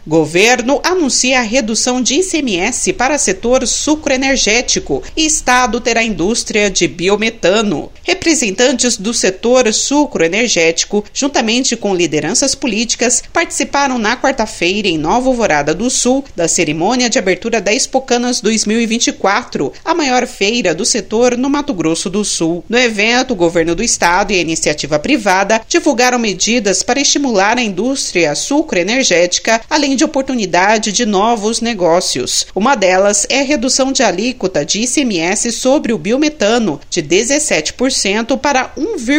Governo anuncia a redução de ICMS para setor sucroenergético e Estado terá indústria de biometano. Representantes do setor sucroenergético, juntamente com lideranças políticas, participaram na quarta-feira em Nova Alvorada do Sul da cerimônia de abertura da Expocanas 2024, a maior feira do setor no Mato Grosso do Sul. No evento, o governo do estado e a iniciativa privada divulgaram medidas para estimular a indústria sucroenergética, além de oportunidade de novos negócios. Uma delas é a redução de alíquota de ICMS sobre o biometano de 17% para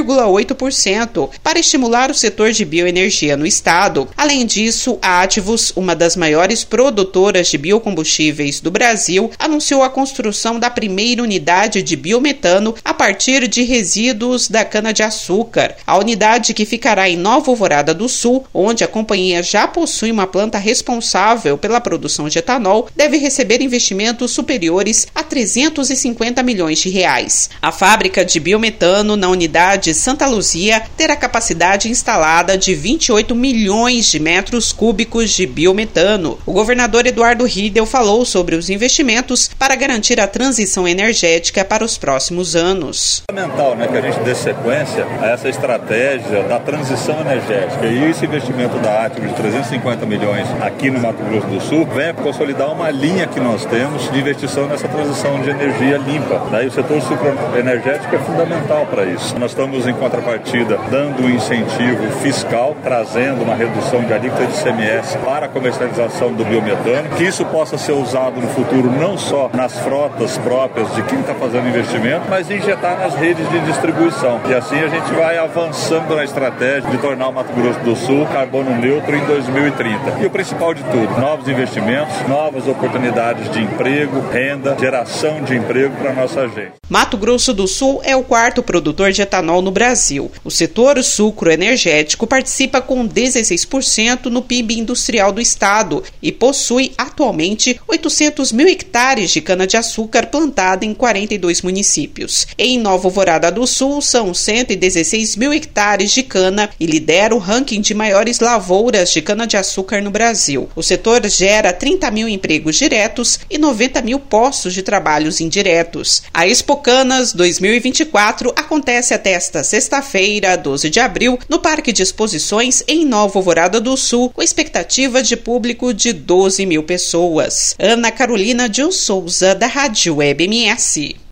1,8% para estimular o setor de bioenergia no estado. Além disso, a Ativus, uma das maiores produtoras de biocombustíveis do Brasil, anunciou a construção da primeira unidade de biometano a partir de resíduos da cana-de-açúcar. A unidade, que ficará em Nova Alvorada do Sul, onde a companhia já possui uma planta responsável pela produção de etanol, deve receber investimentos superiores a 350 milhões de reais. A fábrica de biometano na unidade Santa Luzia terá capacidade instalada de 28 milhões de metros cúbicos de biometano. O governador Eduardo Riedel falou sobre os investimentos para garantir a transição energética para os próximos anos. É fundamental, que a gente dê sequência a essa estratégia da transição energética, e esse investimento da Ativus de 350 milhões aqui no Mato Grosso do Sul vem consolidar uma linha que nós temos de investição nessa transição de energia limpa. Daí o setor sucroenergético é fundamental para isso. Nós estamos, em contrapartida, dando um incentivo fiscal, trazendo uma redução de alíquota de ICMS para a comercialização do biometano, que isso possa ser usado no futuro não só nas frotas próprias de quem está fazendo investimento, mas injetar nas redes de distribuição. E assim a gente vai avançando na estratégia de tornar o Mato Grosso do Sul carbono neutro em 2030. E o principal de tudo, novos investimentos, novas oportunidades de emprego, renda, geração de emprego para a nossa gente. Mato Grosso do Sul é o quarto produtor de etanol no Brasil. O setor sucroenergético participa com 16% no PIB industrial do estado e possui atualmente 800 mil hectares de cana-de-açúcar plantada em 42 municípios. Em Nova Alvorada do Sul, são 116 mil hectares de cana e lidera o ranking de maiores lavouras de cana-de-açúcar no Brasil. O setor gera 30 mil empregos diretos e 90 mil postos de trabalhos indiretos. A Expocanas 2024 acontece até esta sexta-feira, 12 de abril, no Parque de Exposições em Nova Alvorada do Sul, com expectativa de público de 12 mil pessoas. Ana Carolina de Souza, da Rádio Web MS.